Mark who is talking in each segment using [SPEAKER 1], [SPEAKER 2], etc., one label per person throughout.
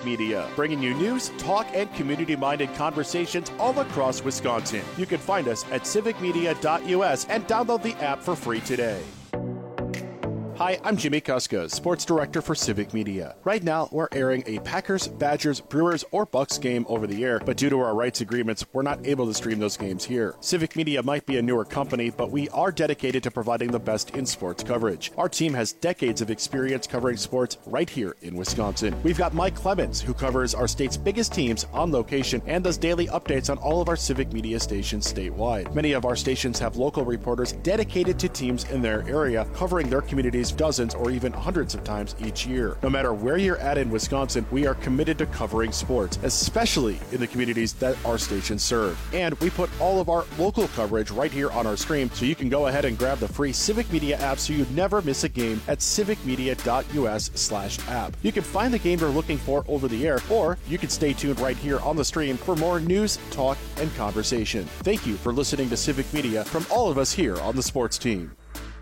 [SPEAKER 1] Civic Media, bringing you news, talk, and community-minded conversations all across Wisconsin. You can find us at civicmedia.us and download the app for free today. Hi, I'm Jimmy Kuska, Sports Director for Civic Media. Right now, we're airing a Packers, Badgers, Brewers, or Bucks game over the air, but due to our rights agreements, we're not able to stream those games here. Civic Media might be a newer company, but we are dedicated to providing the best in sports coverage. Our team has decades of experience covering sports right here in Wisconsin. We've got Mike Clemens, who covers our state's biggest teams on location and does daily updates on all of our Civic Media stations statewide. Many of our stations have local reporters dedicated to teams in their area, covering their communities dozens or even hundreds of times each year. No matter where you're at in Wisconsin, we are committed to covering sports, especially in the communities that our stations serve. And we put all of our local coverage right here on our stream, so you can go ahead and grab the free Civic Media app so you never miss a game at civicmedia.us/app. You can find the game you're looking for over the air, or you can stay tuned right here on the stream for more news, talk, and conversation. Thank you for listening to Civic Media from all of us here on the sports team.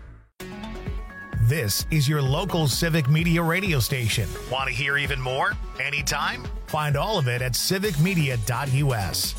[SPEAKER 2] This is your local Civic Media radio station. Want to hear even more? Anytime? Find all of it at civicmedia.us.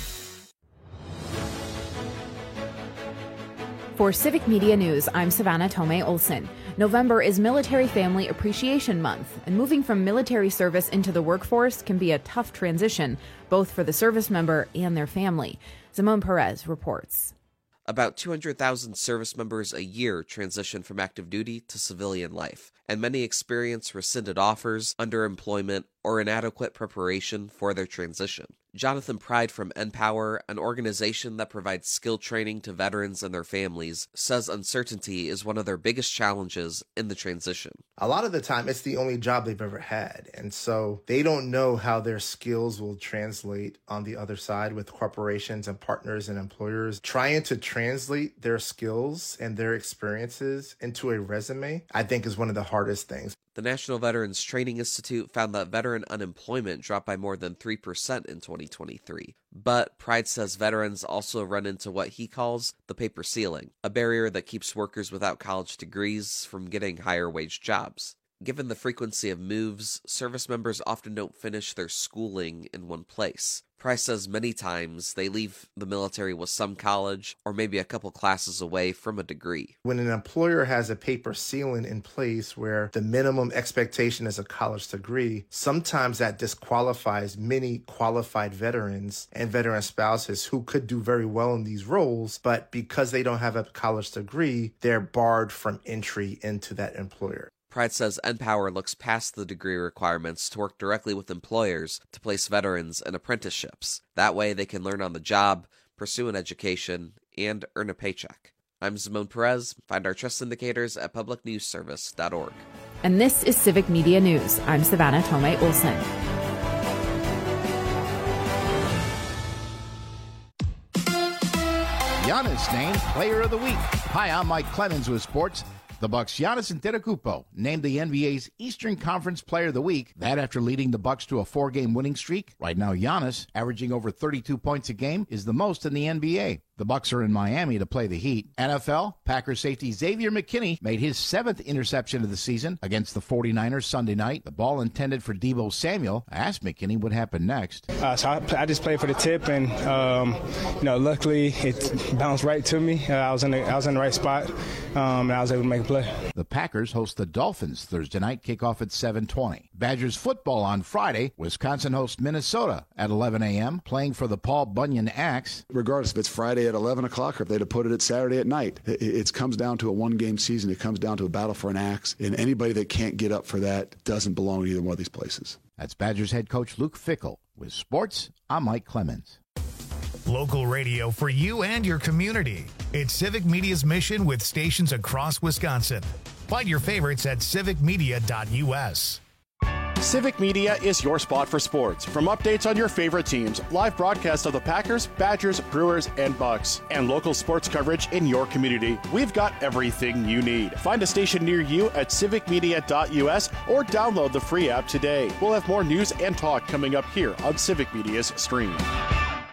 [SPEAKER 3] For Civic Media News, I'm Savannah Tomei Olson. November is Military Family Appreciation Month, and moving from military service into the workforce can be a tough transition, both for the service member and their family. Simone Perez reports.
[SPEAKER 4] About 200,000 service members a year transition from active duty to civilian life, and many experience rescinded offers, underemployment, or inadequate preparation for their transition. Jonathan Pride from NPower, an organization that provides skill training to veterans and their families, says uncertainty is one of their biggest challenges in the transition.
[SPEAKER 5] A lot of the time, it's the only job they've ever had. And so they don't know how their skills will translate on the other side with corporations and partners and employers. Trying to translate their skills and their experiences into a resume, I think, is one of the hardest things.
[SPEAKER 4] The National Veterans Training Institute found that veteran unemployment dropped by more than 3% in 2023. But Pride says veterans also run into what he calls the paper ceiling, a barrier that keeps workers without college degrees from getting higher wage jobs. Given the frequency of moves, service members often don't finish their schooling in one place. Price says many times they leave the military with some college or maybe a couple classes away from a degree.
[SPEAKER 5] When an employer has a paper ceiling in place where the minimum expectation is a college degree, sometimes that disqualifies many qualified veterans and veteran spouses who could do very well in these roles, but because they don't have a college degree, they're barred from entry into that employer.
[SPEAKER 4] Pride says NPower looks past the degree requirements to work directly with employers to place veterans in apprenticeships. That way they can learn on the job, pursue an education, and earn a paycheck. I'm Simone Perez. Find our trust indicators at publicnewsservice.org.
[SPEAKER 3] And this is Civic Media News. I'm Savannah Tomei Olson.
[SPEAKER 6] Giannis named Player of the Week. Hi, I'm Mike Clemens with sports. The Bucks' Giannis Antetokounmpo named the NBA's Eastern Conference Player of the Week. That after leading the Bucks to a 4-game winning streak. Right now, Giannis, averaging over 32 points a game, is the most in the NBA. The Bucks are in Miami to play the Heat. NFL, Packers safety Xavier McKinney made his 7th interception of the season against the 49ers Sunday night. The ball intended for Deebo Samuel. I asked McKinney what happened next.
[SPEAKER 7] So I just played for the tip, and luckily it bounced right to me. I was in the right spot, and I was able to make a play.
[SPEAKER 6] The Packers host the Dolphins Thursday night, kickoff at 7:20. Badgers football on Friday. Wisconsin hosts Minnesota at 11 a.m., playing for the Paul Bunyan Axe.
[SPEAKER 8] Regardless if it's Friday at 11 o'clock or if they'd have put it at Saturday at night, it comes down to a one-game season. It comes down to a battle for an axe, and anybody that can't get up for that doesn't belong in either one of these places.
[SPEAKER 6] That's Badgers head coach Luke Fickell. With sports, I'm Mike Clemens.
[SPEAKER 2] Local radio for you and your community. It's Civic Media's mission with stations across Wisconsin. Find your favorites at civicmedia.us.
[SPEAKER 1] Civic Media is your spot for sports. From updates on your favorite teams, live broadcasts of the Packers, Badgers, Brewers, and Bucks, and local sports coverage in your community, we've got everything you need. Find a station near you at civicmedia.us or download the free app today. We'll have more news and talk coming up here on Civic Media's stream.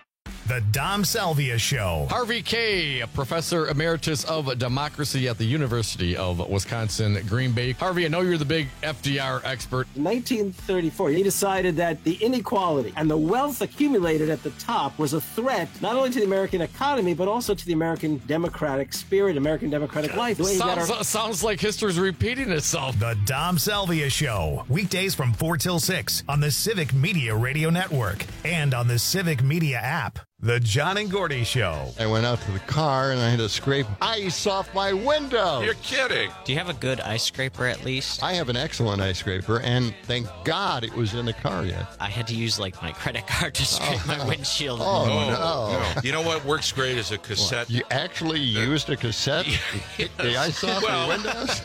[SPEAKER 2] The Dom Salvia Show.
[SPEAKER 9] Harvey Kaye, a professor emeritus of democracy at the University of Wisconsin, Green Bay. Harvey, I know you're the big FDR expert.
[SPEAKER 10] In 1934, he decided that the inequality and the wealth accumulated at the top was a threat not only to the American economy, but also to the American democratic spirit, American democratic life.
[SPEAKER 9] Sounds like history's repeating itself.
[SPEAKER 2] The Dom Salvia Show. Weekdays from 4 till 6 on the Civic Media Radio Network and on the Civic Media app. The John and Gordy Show.
[SPEAKER 11] I went out to the car and I had to scrape ice off my window.
[SPEAKER 12] You're kidding.
[SPEAKER 13] Do you have a good ice scraper at least?
[SPEAKER 11] I have an excellent ice scraper, and thank God it was in the ar yet.
[SPEAKER 13] I had to use my credit card to scrape my windshield.
[SPEAKER 11] No.
[SPEAKER 12] You know what works great is a cassette.
[SPEAKER 11] What, you actually used a cassette to get the ice off your windows?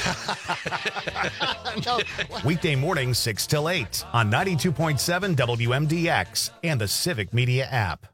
[SPEAKER 12] Yeah.
[SPEAKER 11] No.
[SPEAKER 2] Weekday mornings 6 till 8 on 92.7 WMDX and the Civic Media app.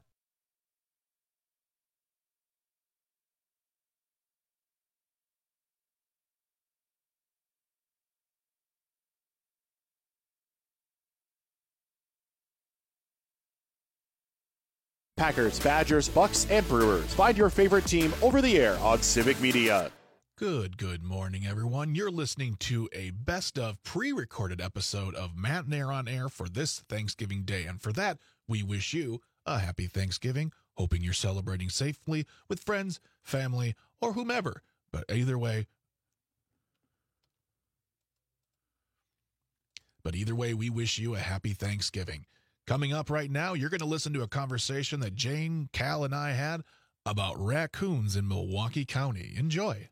[SPEAKER 1] Packers, Badgers, Bucks, and Brewers. Find your favorite team over the air on Civic Media.
[SPEAKER 14] Good morning, everyone. You're listening to a best of pre-recorded episode of Matt and Air on Air for this Thanksgiving Day. And for that, we wish you a happy Thanksgiving, hoping you're celebrating safely with friends, family, or whomever. But either way, we wish you a happy Thanksgiving. Coming up right now, you're going to listen to a conversation that Jane, Cal, and I had about raccoons in Milwaukee County. Enjoy.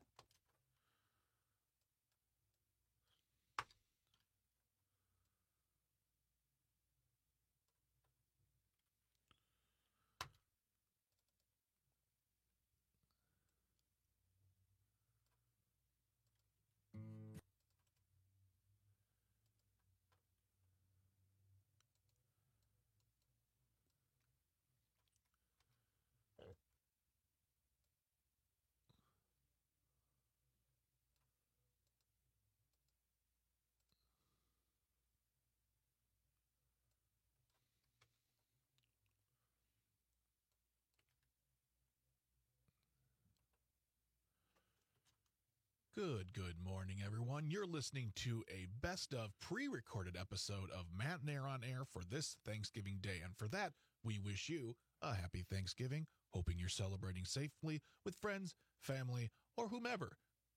[SPEAKER 14] Good morning, everyone. You're listening to a best of pre-recorded episode of Matt and Air on Air for this Thanksgiving Day. And for that, we wish you a happy Thanksgiving, hoping you're celebrating safely with friends, family, or whomever.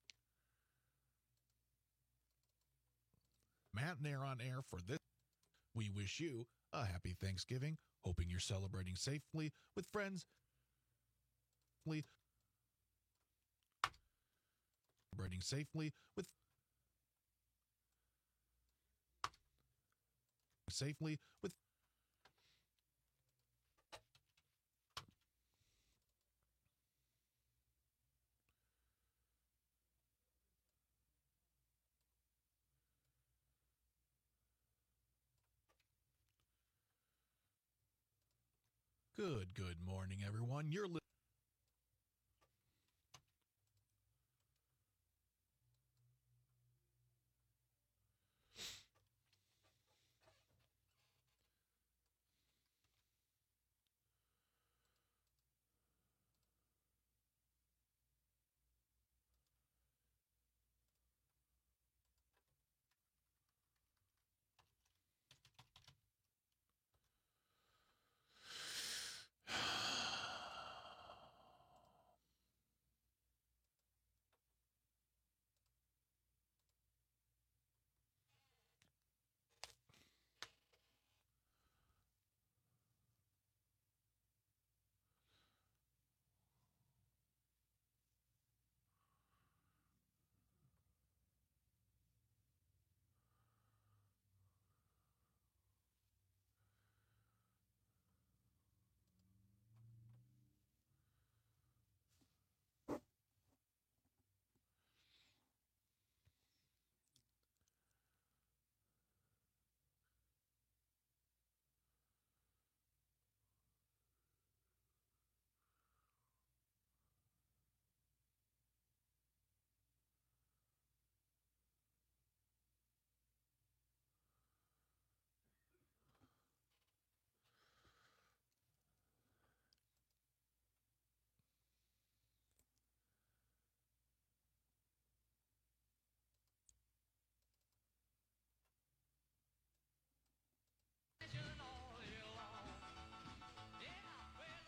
[SPEAKER 14] Matt and Air on Air for this. We wish you a happy Thanksgiving, hoping you're celebrating safely with friends, celebrating safely with Good morning, everyone. You're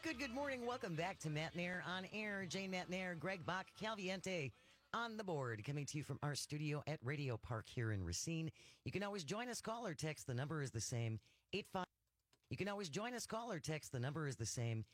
[SPEAKER 15] Good morning. Welcome back to Matt Nair on Air. Jane Matt Nair, Greg Bach, Calviente on the board. Coming to you from our studio at Radio Park here in Racine. You can always join us, call or text. The number is the same, 85. You can always join us, call or text. The number is the same,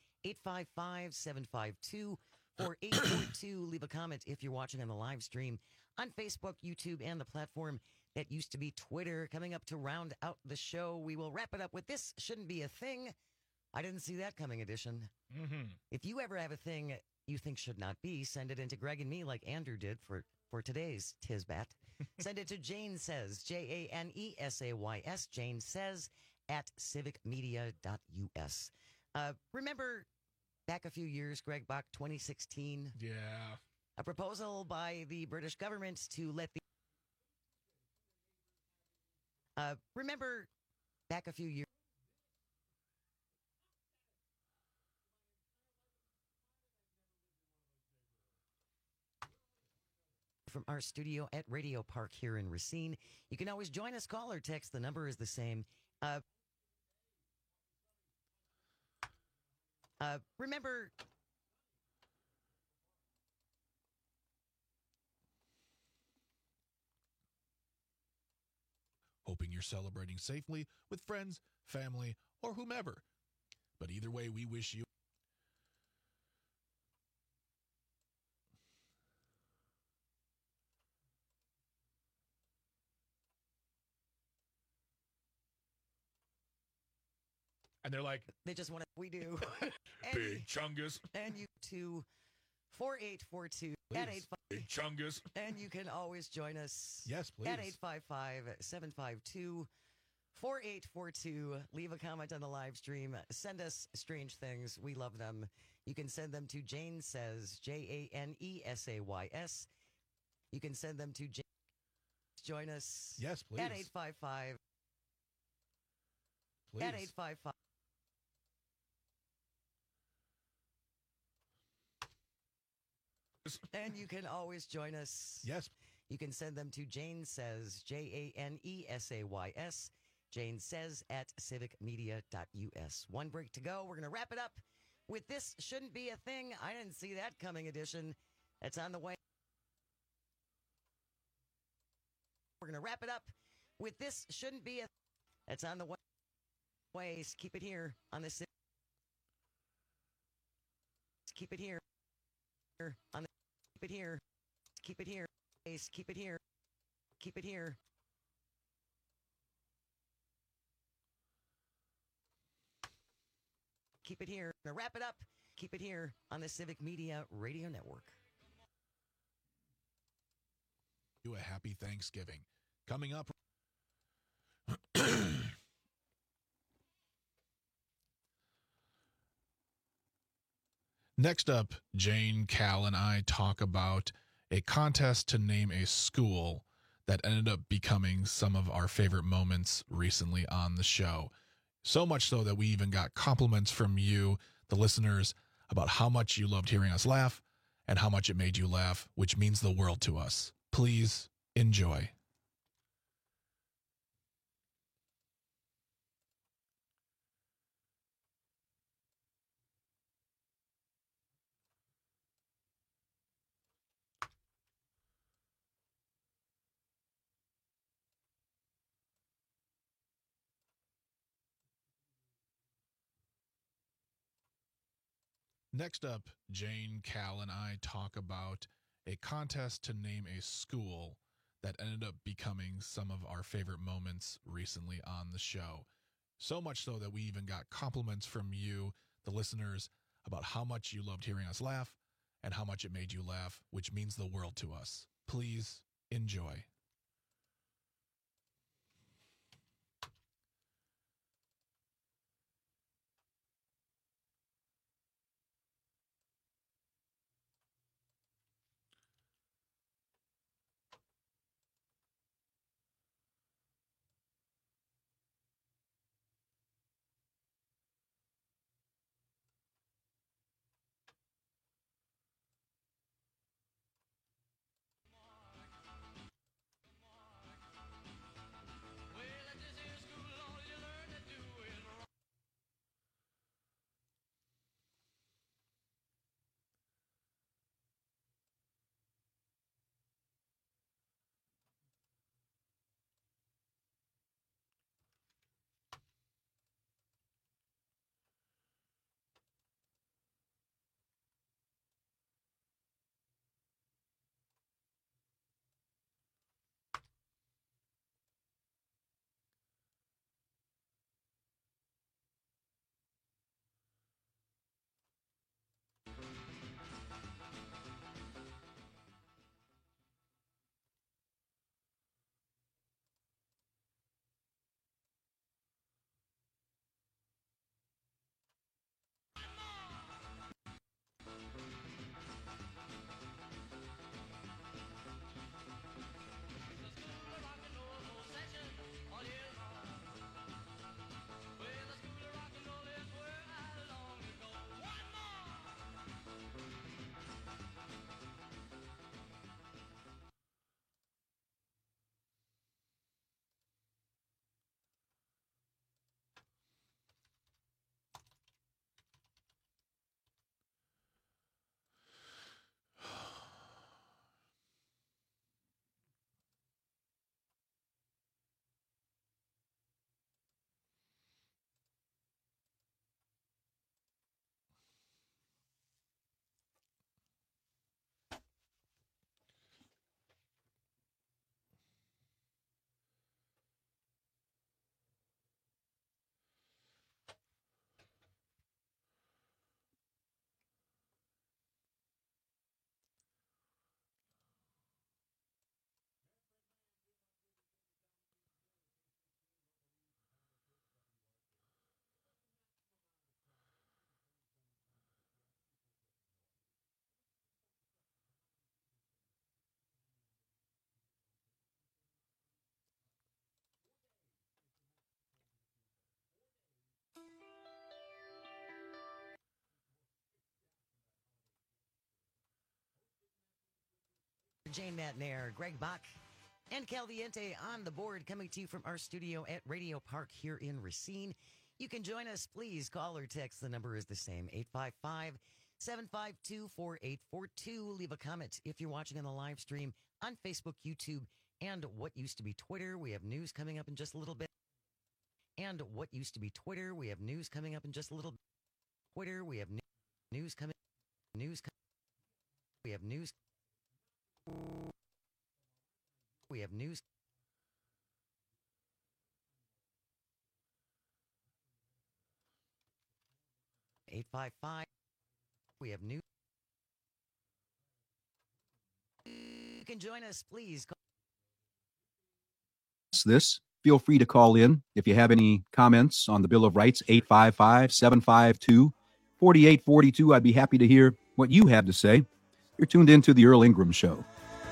[SPEAKER 15] 855-752-4842. Leave a comment if you're watching on the live stream on Facebook, YouTube, and the platform that used to be Twitter. Coming up to round out the show, we will wrap it up with This Shouldn't Be a Thing. I didn't see that coming edition.
[SPEAKER 14] Mm-hmm.
[SPEAKER 15] If you ever have a thing you think should not be, send it into Greg and me like Andrew did for today's Tisbat. Send it to Jane Says, JaneSays, Jane Says at civicmedia.us. Remember back a few years, Greg Bach, 2016?
[SPEAKER 14] Yeah.
[SPEAKER 15] A proposal by the British government to let the... remember back a few years... From our studio at Radio Park here in Racine. You can always join us, call or text. The number is the same. Remember...
[SPEAKER 14] Hoping you're celebrating safely with friends, family, or whomever. But either way, we wish you... And they're like...
[SPEAKER 15] They just want to... We do.
[SPEAKER 14] Big Chungus.
[SPEAKER 15] And you to 4842 at 85.
[SPEAKER 14] Big Chungus.
[SPEAKER 15] And you can always join us.
[SPEAKER 14] Yes, please.
[SPEAKER 15] At 855-752-4842. Leave a comment on the live stream. Send us strange things. We love them. You can send them to Jane Says, JaneSays. You can send them to Jane. Join us.
[SPEAKER 14] Yes, please.
[SPEAKER 15] At 855.
[SPEAKER 14] Please.
[SPEAKER 15] At 855. And you can always join us.
[SPEAKER 14] Yes.
[SPEAKER 15] You can send them to Jane Says, JaneSays. Jane Says at civicmedia.us. One break to go. We're going to wrap it up with This Shouldn't Be a Thing. I didn't see that coming edition. That's on the way. We're going to wrap it up with This Shouldn't Be a... That's on the way. Keep it here on the... Keep it here. On the... Keep it here. Keep it here. Keep it here. Keep it here. Keep it here. Now wrap it up. Keep it here on the Civic Media Radio Network.
[SPEAKER 14] You a happy Thanksgiving. Coming up. Next up, Jane, Cal, and I talk about a contest to name a school that ended up becoming some of our favorite moments recently on the show. So much so that we even got compliments from you, the listeners, about how much you loved hearing us laugh and how much it made you laugh, which means the world to us. Please enjoy. Next up, Jane, Cal, and I talk about a contest to name a school that ended up becoming some of our favorite moments recently on the show. So much so that we even got compliments from you, the listeners, about how much you loved hearing us laugh and how much it made you laugh, which means the world to us. Please enjoy.
[SPEAKER 15] Jane Matnair, Greg Bach, and Calviente on the board, coming to you from our studio at Radio Park here in Racine. You can join us. Please call or text. The number is the same, 855-752-4842. Leave a comment if you're watching on the live stream on Facebook, YouTube, and what used to be Twitter. We have news coming up in just a little bit. And what used to be Twitter. We have news coming up in just a little bit. Twitter, we have news coming. We have news. We have news. 855. We have news. You can join us, please.
[SPEAKER 16] This, feel free to call in if you have any comments on the Bill of Rights, 855-752-4842. I'd be happy to hear what you have to say. You're tuned into the Earl Ingram Show.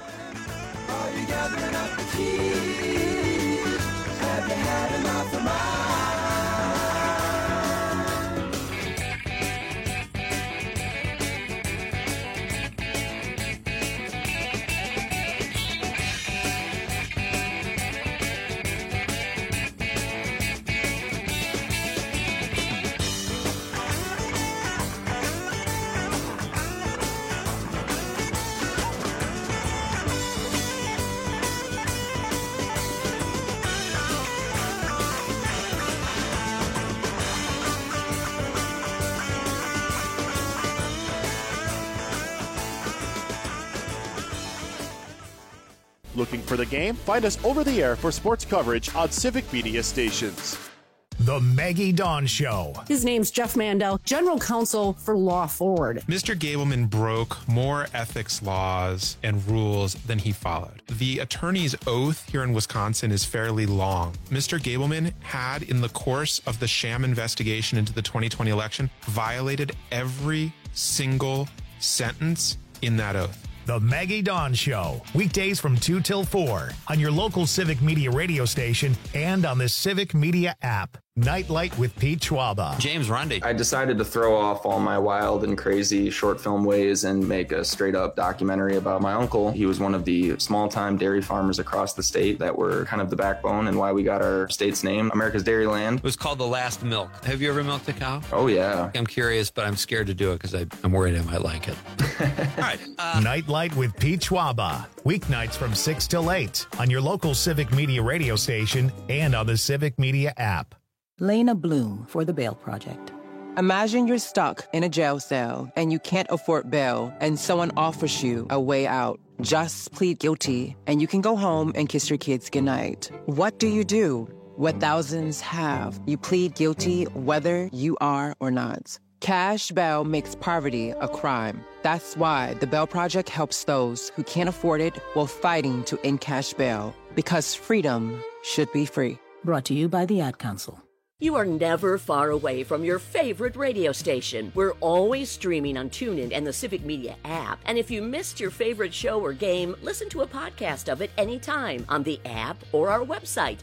[SPEAKER 1] Looking for the game? Find us over the air for sports coverage on Civic Media stations.
[SPEAKER 2] The Maggie Dawn Show.
[SPEAKER 17] His name's Jeff Mandel, General Counsel for Law Forward.
[SPEAKER 18] Mr. Gableman broke more ethics laws and rules than he followed. The attorney's oath here in Wisconsin is fairly long. Mr. Gableman had, in the course of the sham investigation into the 2020 election, violated every single sentence in that oath.
[SPEAKER 2] The Maggie Dawn Show, weekdays from 2 till 4 on your local Civic Media radio station and on the Civic Media app. Nightlight with Pete Schwaba.
[SPEAKER 19] James Rundy. I decided to throw off all my wild and crazy short film ways and make a straight up documentary about my uncle. He was one of the small time dairy farmers across the state that were kind of the backbone and why we got our state's name, America's Dairyland.
[SPEAKER 20] It was called The Last Milk. Have you ever milked a cow?
[SPEAKER 19] Oh, yeah.
[SPEAKER 20] I'm curious, but I'm scared to do it because I'm worried I might like it. All right.
[SPEAKER 2] Nightlight with Pete Schwaba. Weeknights from 6 till 8 on your local Civic Media radio station and on the Civic Media app.
[SPEAKER 21] Lena Bloom for the Bail Project. Imagine you're stuck in a jail cell and you can't afford bail and someone offers you a way out. Just plead guilty and you can go home and kiss your kids goodnight. What do? What thousands have. You plead guilty whether you are or not. Cash bail makes poverty a crime. That's why the Bail Project helps those who can't afford it while fighting to end cash bail. Because freedom should be free.
[SPEAKER 22] Brought to you by the Ad Council.
[SPEAKER 23] You are never far away from your favorite radio station. We're always streaming on TuneIn and the Civic Media app. And if you missed your favorite show or game, listen to a podcast of it anytime on the app or our website,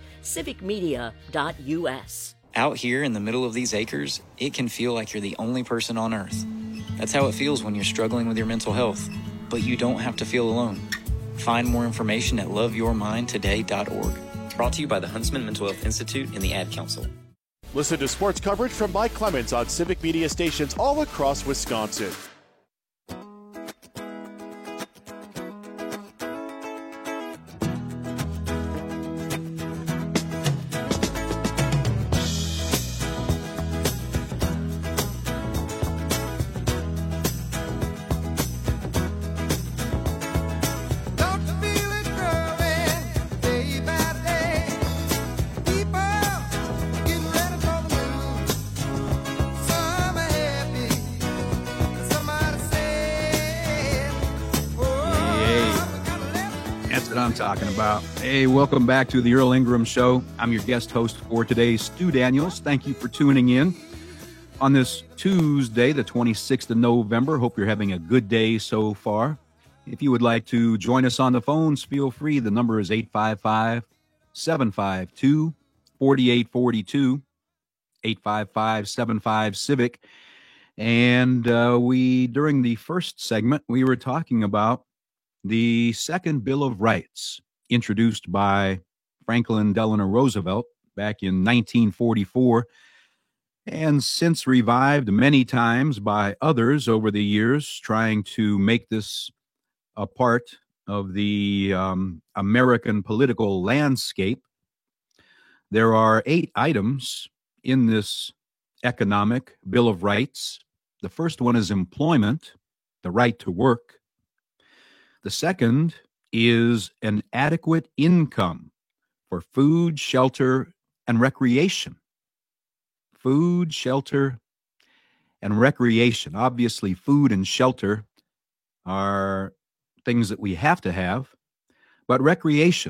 [SPEAKER 23] civicmedia.us.
[SPEAKER 24] Out here in the middle of these acres, it can feel like you're the only person on Earth. That's how it feels when you're struggling with your mental health. But you don't have to feel alone. Find more information at loveyourmindtoday.org. Brought to you by the Huntsman Mental Health Institute and the Ad Council.
[SPEAKER 1] Listen to sports coverage from Mike Clemens on Civic Media stations all across Wisconsin.
[SPEAKER 16] Talking about. Hey, welcome back to the Earl Ingram Show. I'm your guest host for today, Stu Daniels. Thank you for tuning in on this Tuesday, the 26th of November. Hope you're having a good day so far. If you would like to join us on the phones, feel free. The number is 855-752-4842, 855-75-CIVIC. And during the first segment, we were talking about the second Bill of Rights, introduced by Franklin Delano Roosevelt back in 1944, and since revived many times by others over the years, trying to make this a part of the American political landscape. There are 8 items in this economic Bill of Rights. The first one is employment, the right to work. The second is an adequate income for food, shelter, and recreation. Food, shelter, and recreation. Obviously, food and shelter are things that we have to have, but recreation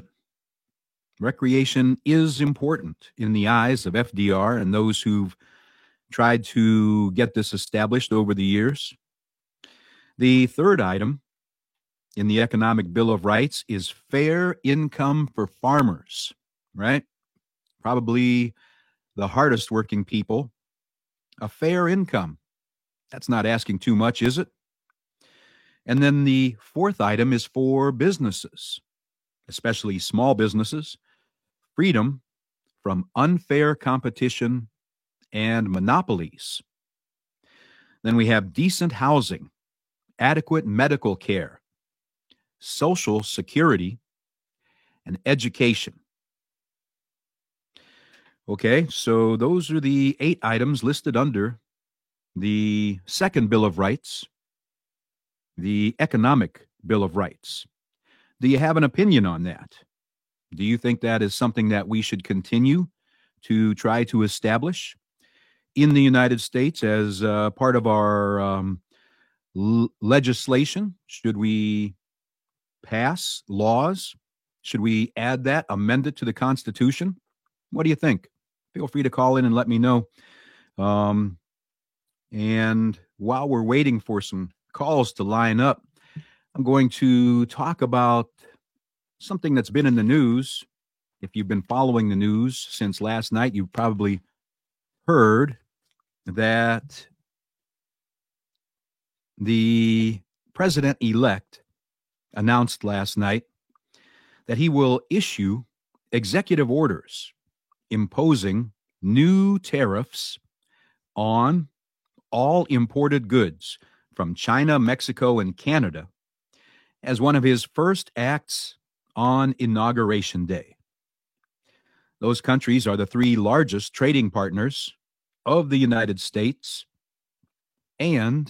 [SPEAKER 16] is important in the eyes of FDR and those who've tried to get this established over the years. The third item in the Economic Bill of Rights is fair income for farmers, right? Probably the hardest working people. A fair income. That's not asking too much, is it? And then the fourth item is for businesses, especially small businesses, freedom from unfair competition and monopolies. Then we have decent housing, adequate medical care, social security, and education. Okay, so those are the 8 items listed under the second Bill of Rights, the Economic Bill of Rights. Do you have an opinion on that? Do you think that is something that we should continue to try to establish in the United States as part of our legislation? Should we pass laws? Should we add that, amend it to the Constitution? What do you think? Feel free to call in and let me know. And while we're waiting for some calls to line up, I'm going to talk about something that's been in the news. If you've been following the news since last night, you've probably heard that the president-elect announced last night that he will issue executive orders imposing new tariffs on all imported goods from China, Mexico, and Canada as one of his first acts on Inauguration Day. Those countries are the 3 largest trading partners of the United States. And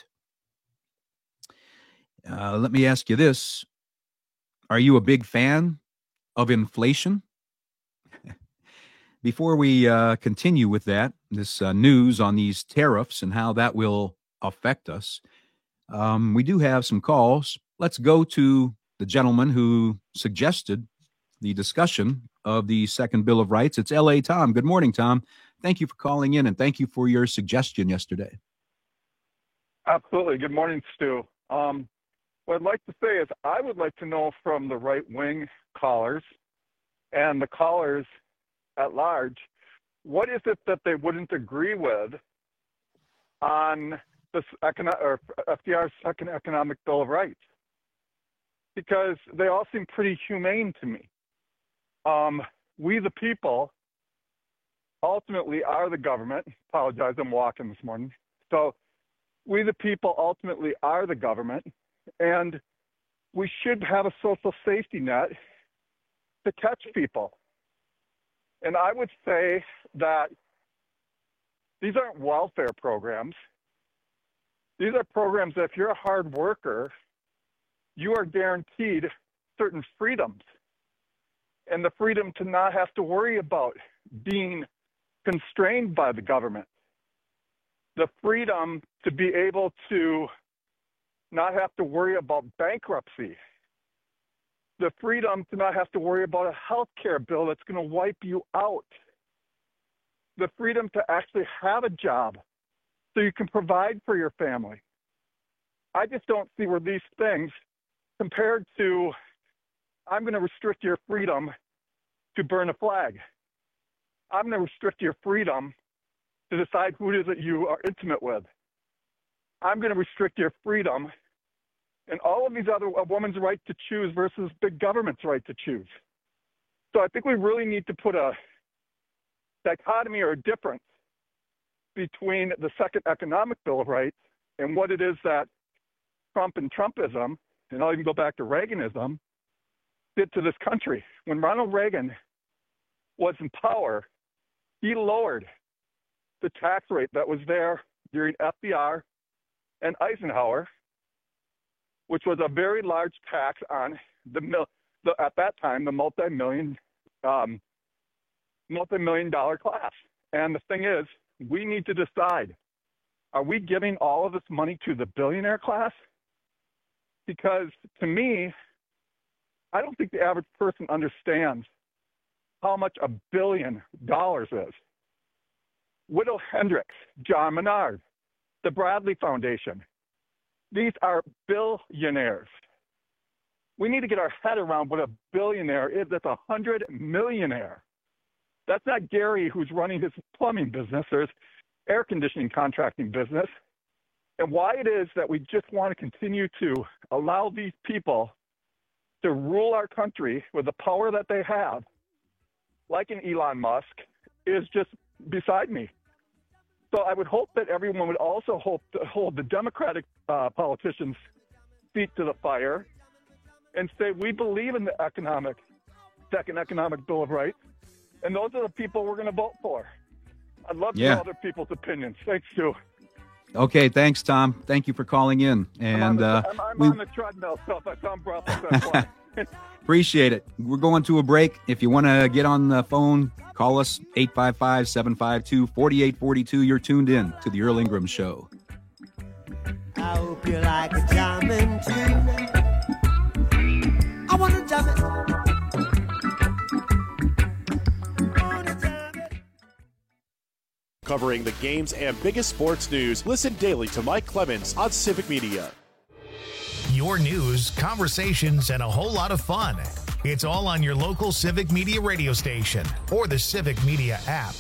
[SPEAKER 16] let me ask you this. Are you a big fan of inflation? Before we continue with that, this news on these tariffs and how that will affect us, we do have some calls. Let's go to the gentleman who suggested the discussion of the second Bill of Rights. It's L.A. Tom. Good morning, Tom. Thank you for calling in, and thank you for your suggestion yesterday.
[SPEAKER 3] Absolutely. Good morning, Stu. What I'd like to say is I would like to know from the right-wing callers and the callers at large, what is it that they wouldn't agree with on this FDR's second Economic Bill of Rights? Because they all seem pretty humane to me. We, the people, ultimately are the government. Apologize, I'm walking this morning. So we, the people, ultimately are the government, and we should have a social safety net to catch people. And I would say that these aren't welfare programs. These are programs that if you're a hard worker, you are guaranteed certain freedoms. And the freedom to not have to worry about being constrained by the government. The freedom to be able to not have to worry about bankruptcy. The freedom to not have to worry about a health care bill that's going to wipe you out. The freedom to actually have a job so you can provide for your family. I just don't see where these things, compared to, I'm going to restrict your freedom to burn a flag. I'm going to restrict your freedom to decide who it is that you are intimate with. I'm going to restrict your freedom and all of these other, a woman's right to choose versus big government's right to choose. So I think we really need to put a dichotomy or a difference between the Second Economic Bill of Rights and what it is that Trump and Trumpism, and I'll even go back to Reaganism, did to this country. When Ronald Reagan was in power, he lowered the tax rate that was there during FDR and Eisenhower, which was a very large tax on at that time, the multi-million dollar class. And the thing is, we need to decide, are we giving all of this money to the billionaire class? Because to me, I don't think the average person understands how much $1 billion is. Widow Hendricks, John Menard, the Bradley Foundation. These are billionaires. We need to get our head around what a billionaire is. That's 100 millionaire. That's not Gary who's running his plumbing business or his air conditioning contracting business. And why it is that we just want to continue to allow these people to rule our country with the power that they have, like an Elon Musk, is just beside me. So I would hope that everyone would also hope to hold the Democratic politicians' feet to the fire and say, we believe in the Second Economic Bill of Rights, and those are the people we're going to vote for. I'd love to know other people's opinions. Thanks, Stu.
[SPEAKER 16] Okay, thanks, Tom. Thank you for calling in. And
[SPEAKER 3] I'm on the treadmill, so if I sound breathless, that's why.
[SPEAKER 16] Appreciate it. We're going to a break. If you want to get on the phone, call us 855-752-4842. You're tuned in to the Earl Ingram Show.
[SPEAKER 4] I hope you like a jamming tune. I want to jam it.
[SPEAKER 1] Covering the games and biggest sports news, listen daily to Mike Clemens on Civic Media.
[SPEAKER 2] Your news, conversations, and a whole lot of fun. It's all on your local Civic Media radio station or the Civic Media app.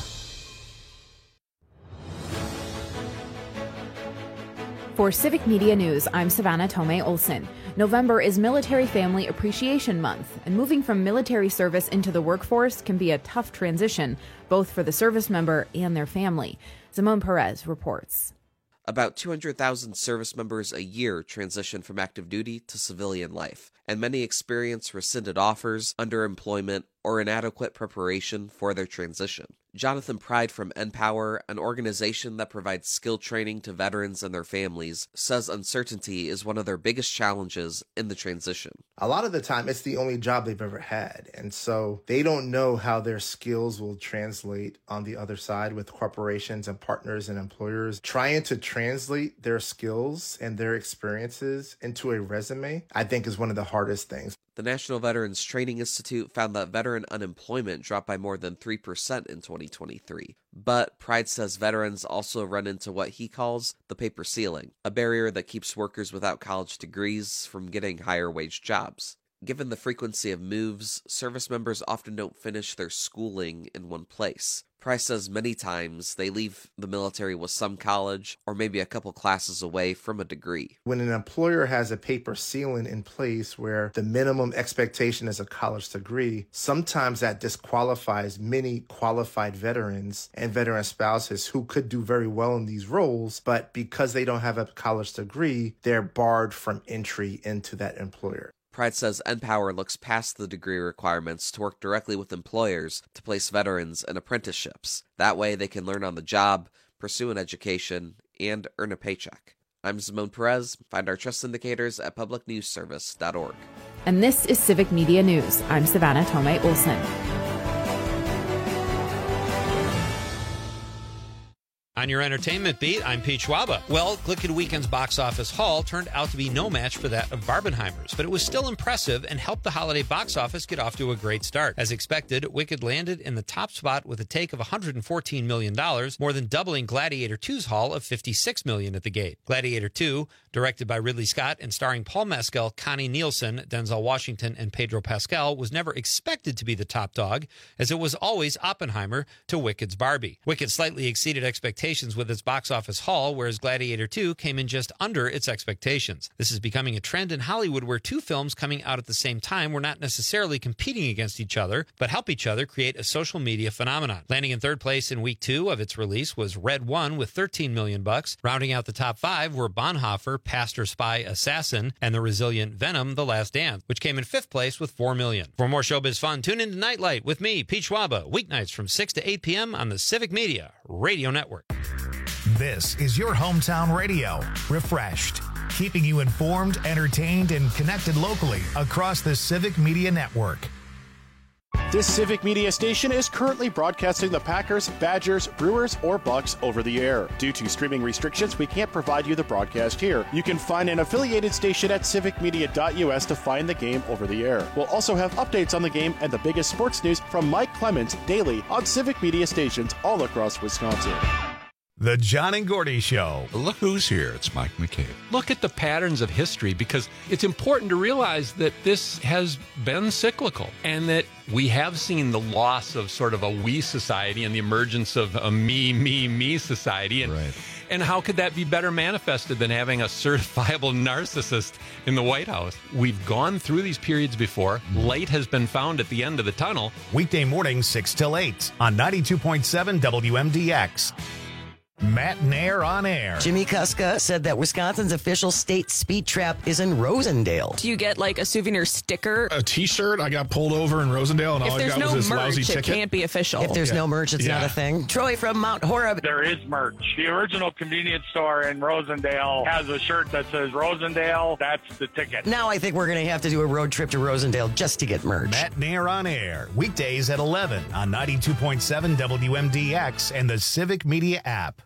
[SPEAKER 5] For Civic Media News, I'm Savannah Tomei Olson. November is Military Family Appreciation Month, and moving from military service into the workforce can be a tough transition, both for the service member and their family. Simone Perez reports.
[SPEAKER 7] About 200,000 service members a year transition from active duty to civilian life, and many experience rescinded offers, underemployment, or inadequate preparation for their transition. Jonathan Pride from NPower, an organization that provides skill training to veterans and their families, says uncertainty is one of their biggest challenges in the transition.
[SPEAKER 8] A lot of the time, it's the only job they've ever had. And so they don't know how their skills will translate on the other side with corporations and partners and employers. Trying to translate their skills and their experiences into a resume, I think, is one of the hardest things.
[SPEAKER 7] The National Veterans Training Institute found that veteran unemployment dropped by more than 3% in 2023. But Pride says veterans also run into what he calls the paper ceiling, a barrier that keeps workers without college degrees from getting higher wage jobs. Given the frequency of moves, service members often don't finish their schooling in one place. Price says many times they leave the military with some college or maybe a couple classes away from a degree.
[SPEAKER 8] When an employer has a paper ceiling in place where the minimum expectation is a college degree, sometimes that disqualifies many qualified veterans and veteran spouses who could do very well in these roles, but because they don't have a college degree, they're barred from entry into that employer.
[SPEAKER 7] Pride says NPower looks past the degree requirements to work directly with employers to place veterans in apprenticeships. That way they can learn on the job, pursue an education, and earn a paycheck. I'm Simone Perez. Find our trust indicators at publicnewsservice.org.
[SPEAKER 5] And this is Civic Media News. I'm Savannah Tomei Olson.
[SPEAKER 25] On your entertainment beat, I'm Pete Schwaba. Well, Glickett Weekend's box office haul turned out to be no match for that of Barbenheimer's, but it was still impressive and helped the holiday box office get off to a great start. As expected, Wicked landed in the top spot with a take of $114 million, more than doubling Gladiator 2's haul of $56 million at the gate. Gladiator 2, directed by Ridley Scott and starring Paul Mescal, Connie Nielsen, Denzel Washington, and Pedro Pascal, was never expected to be the top dog, as it was always Oppenheimer to Wicked's Barbie. Wicked slightly exceeded expectations expectations with its box office haul, whereas Gladiator 2 came in just under its expectations. This is becoming a trend in Hollywood where two films coming out at the same time were not necessarily competing against each other, but help each other create a social media phenomenon. Landing in third place in week 2 of its release was Red One with $13 million. Rounding out the top 5 were Bonhoeffer, Pastor, Spy, Assassin, and the resilient Venom, The Last Dance, which came in 5th place with $4 million. For more showbiz fun, tune in to Nightlight with me, Pete Schwaba, weeknights from 6 to 8 p.m. on the Civic Media Radio Network.
[SPEAKER 2] This is your hometown radio, refreshed, keeping you informed, entertained, and connected locally across the Civic Media Network.
[SPEAKER 1] This Civic Media station is currently broadcasting the Packers, Badgers, Brewers, or Bucks over the air. Due to streaming restrictions, we can't provide you the broadcast here. You can find an affiliated station at civicmedia.us to find the game over the air. We'll also have updates on the game and the biggest sports news from Mike Clemens daily on Civic Media stations all across Wisconsin.
[SPEAKER 2] The John and Gordy Show.
[SPEAKER 6] Look who's here. It's Mike McCabe. Look at the patterns of history, because it's important to realize that this has been cyclical and that we have seen the loss of sort of a we society and the emergence of a me society. And how could that be better manifested than having a certifiable narcissist in the White House? We've gone through these periods before. Light has been found at the end of the tunnel.
[SPEAKER 2] Weekday mornings 6 till 8 on 92.7 WMDX. Matt Nair on air.
[SPEAKER 15] Jimmy Kuska said that Wisconsin's official state speed trap is in Rosendale.
[SPEAKER 9] Do you get like a souvenir sticker?
[SPEAKER 14] A T-shirt? I got pulled over in Rosendale, and all I got was this lousy ticket.
[SPEAKER 9] It can't be official.
[SPEAKER 15] If there's no merch, it's not a thing. Troy from Mount Horeb.
[SPEAKER 10] There is merch. The original convenience store in Rosendale has a shirt that says Rosendale. That's the ticket.
[SPEAKER 15] Now I think we're going to have to do a road trip to Rosendale just to get merch.
[SPEAKER 2] Matt Nair on air. Weekdays at 11 on 92.7 WMDX and the Civic Media app.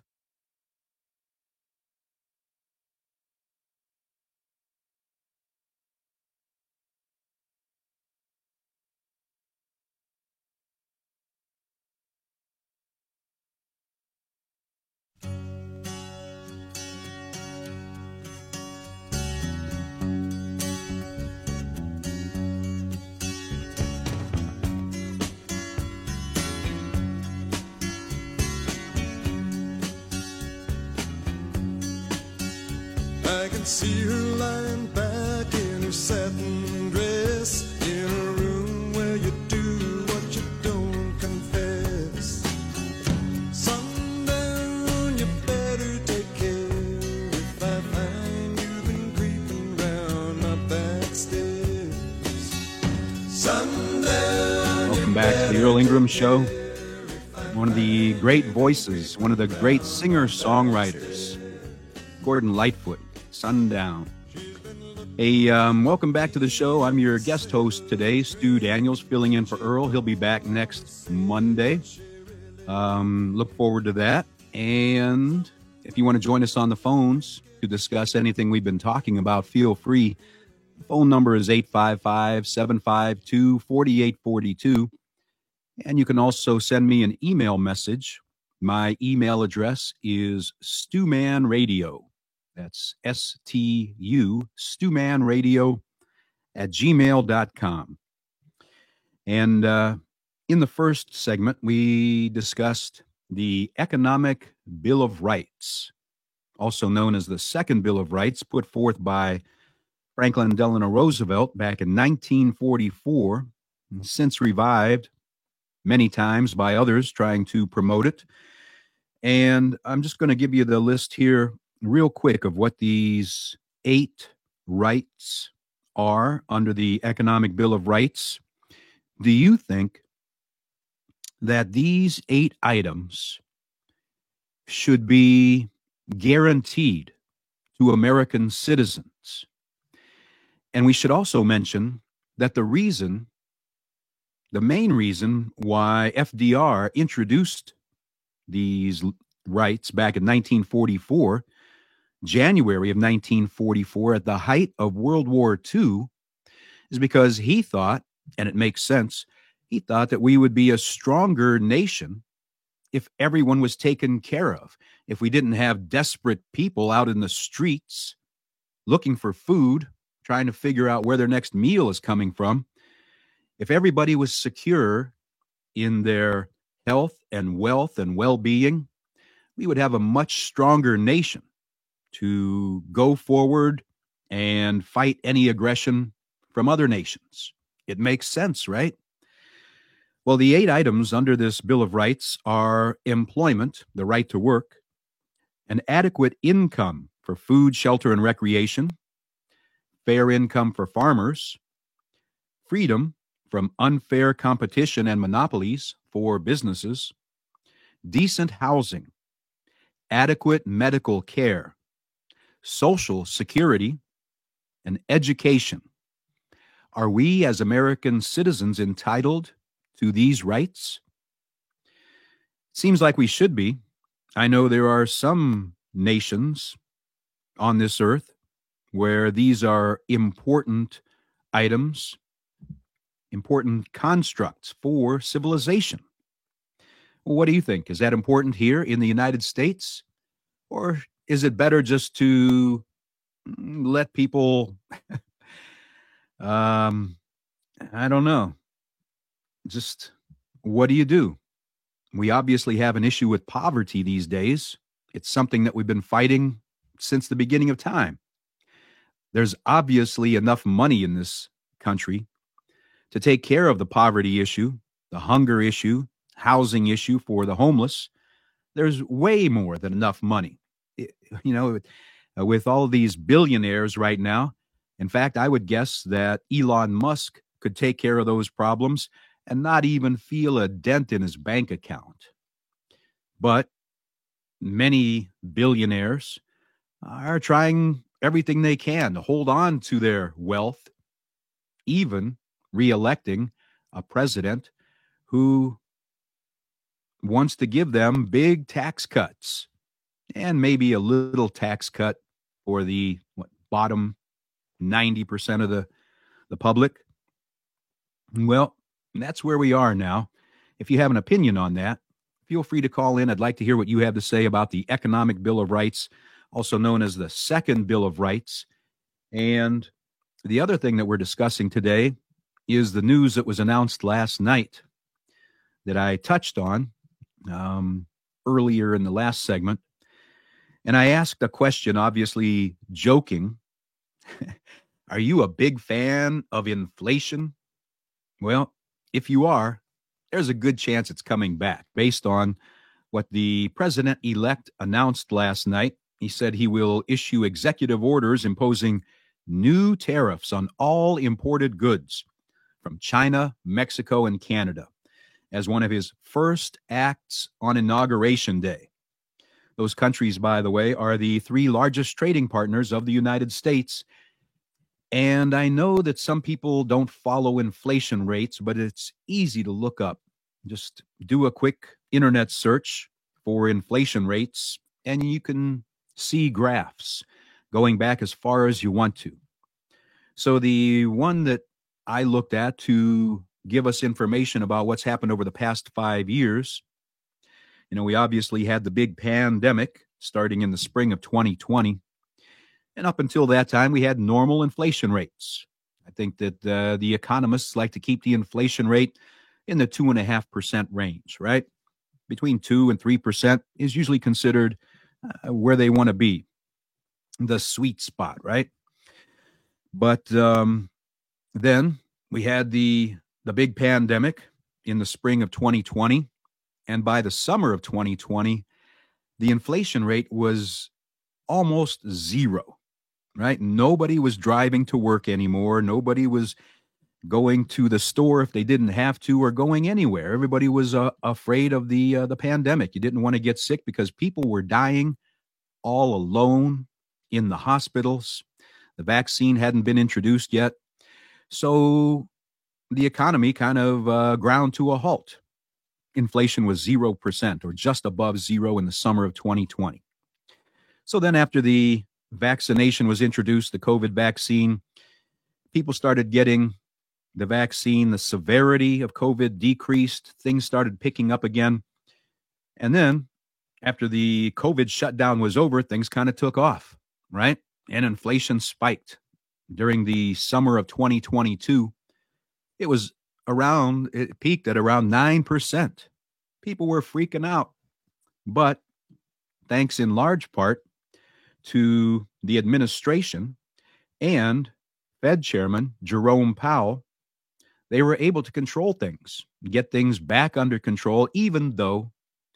[SPEAKER 12] I can see her lying back in her satin dress in a room where you do what you don't confess. Sundown, you better take care if I find you've been creeping round my back stairs. Sundown.
[SPEAKER 16] Welcome back to the Earl Ingram Show. One of the great voices, one of the great singer-songwriters, Gordon Lightfoot. Sundown. Hey, welcome back to the show. I'm your guest host today, Stu Daniels, filling in for Earl. He'll be back next Monday. Look forward to that. And if you want to join us on the phones to discuss anything we've been talking about, feel free. The phone number is 855-752-4842. And you can also send me an email message. My email address is stewmanradio. That's STU, stewmanradio@gmail.com. And in the first segment, we discussed the Economic Bill of Rights, also known as the Second Bill of Rights, put forth by Franklin Delano Roosevelt back in 1944, and since revived many times by others trying to promote it. And I'm just going to give you the list here real quick of what these 8 rights are under the Economic Bill of Rights. Do you think that these 8 items should be guaranteed to American citizens? And we should also mention that the main reason why FDR introduced these rights back in 1944, January of 1944, at the height of World War II, is because he thought, and it makes sense, he thought that we would be a stronger nation if everyone was taken care of, if we didn't have desperate people out in the streets looking for food, trying to figure out where their next meal is coming from. If everybody was secure in their health and wealth and well-being, we would have a much stronger nation to go forward and fight any aggression from other nations. It makes sense, right? Well, the 8 items under this Bill of Rights are employment, the right to work, an adequate income for food, shelter, and recreation, fair income for farmers, freedom from unfair competition and monopolies for businesses, decent housing, adequate medical care, social security, and education. Are we as American citizens entitled to these rights? Seems like we should be. I know there are some nations on this earth where these are important items, important constructs for civilization. Well, what do you think? Is that important here in the United States? Or is it better just to let people, I don't know, just what do you do? We obviously have an issue with poverty these days. It's something that we've been fighting since the beginning of time. There's obviously enough money in this country to take care of the poverty issue, the hunger issue, housing issue for the homeless. There's way more than enough money. With all these billionaires right now, in fact, I would guess that Elon Musk could take care of those problems and not even feel a dent in his bank account. But many billionaires are trying everything they can to hold on to their wealth, even re-electing a president who wants to give them big tax cuts and maybe a little tax cut for the bottom 90% of the public. Well, that's where we are now. If you have an opinion on that, feel free to call in. I'd like to hear what you have to say about the Economic Bill of Rights, also known as the Second Bill of Rights. And the other thing that we're discussing today is the news that was announced last night that I touched on earlier in the last segment. And I asked a question, obviously joking. Are you a big fan of inflation? Well, if you are, there's a good chance it's coming back based on what the president-elect announced last night. He said he will issue executive orders imposing new tariffs on all imported goods from China, Mexico, and Canada as one of his first acts on Inauguration Day. Those countries, by the way, are the 3 largest trading partners of the United States. And I know that some people don't follow inflation rates, but it's easy to look up. Just do a quick internet search for inflation rates, and you can see graphs going back as far as you want to. So the one that I looked at to give us information about what's happened over the past 5 years, we obviously had the big pandemic starting in the spring of 2020. And up until that time, we had normal inflation rates. I think that the economists like to keep the inflation rate in the 2.5% range, right? Between 2 and 3% is usually considered where they want to be, the sweet spot, right? But then we had the big pandemic in the spring of 2020. And by the summer of 2020, the inflation rate was almost zero. Right? Nobody was driving to work anymore. Nobody was going to the store if they didn't have to, or going anywhere. Everybody was afraid of the pandemic. You didn't want to get sick because people were dying all alone in the hospitals. The vaccine hadn't been introduced yet. So the economy kind of ground to a halt. Inflation was 0% or just above zero in the summer of 2020. So then after the vaccination was introduced, the COVID vaccine, people started getting the vaccine, the severity of COVID decreased, things started picking up again. And then after the COVID shutdown was over, things kind of took off, right? And inflation spiked. During the summer of 2022, it peaked at around 9%. People were freaking out. But thanks in large part to the administration and Fed Chairman Jerome Powell. They were able to control things, get things back under control, even though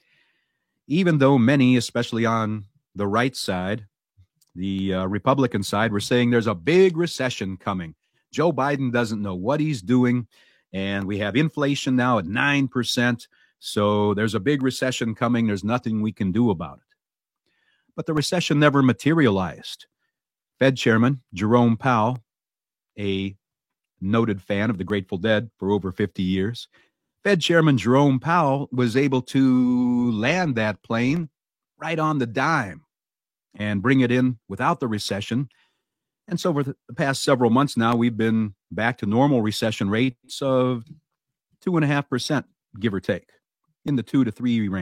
[SPEAKER 16] many, especially on the right side, the Republican side, were saying there's a big recession coming. Joe Biden doesn't know what he's doing, and we have inflation now at 9%, so there's a big recession coming. There's nothing we can do about it. But the recession never materialized. Fed Chairman Jerome Powell, a noted fan of the Grateful Dead for over 50 years, Fed Chairman Jerome Powell was able to land that plane right on the dime and bring it in without the recession. And so over the past several months now, we've been back to normal recession rates of 2.5%, give or take, in the 2 to